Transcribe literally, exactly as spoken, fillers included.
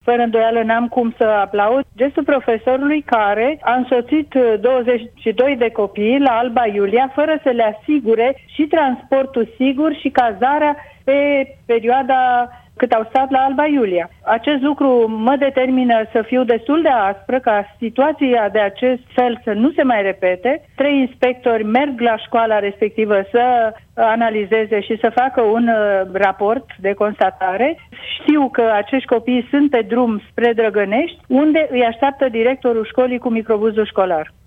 fără îndoială n-am cum să aplaud gestul profesorului care a însoțit douăzeci și doi de copii la Alba Iulia fără să le asigure și transportul sigur și cazarea pe perioada cât au stat la Alba Iulia. Acest lucru mă determină să fiu destul de aspră ca situația de acest fel să nu se mai repete. Trei inspectori merg la școala respectivă să analizeze și să facă un uh, raport de constatare. Știu că acești copii sunt pe drum spre Drăgănești, unde îi așteaptă directorul școlii cu microbuzul școlar.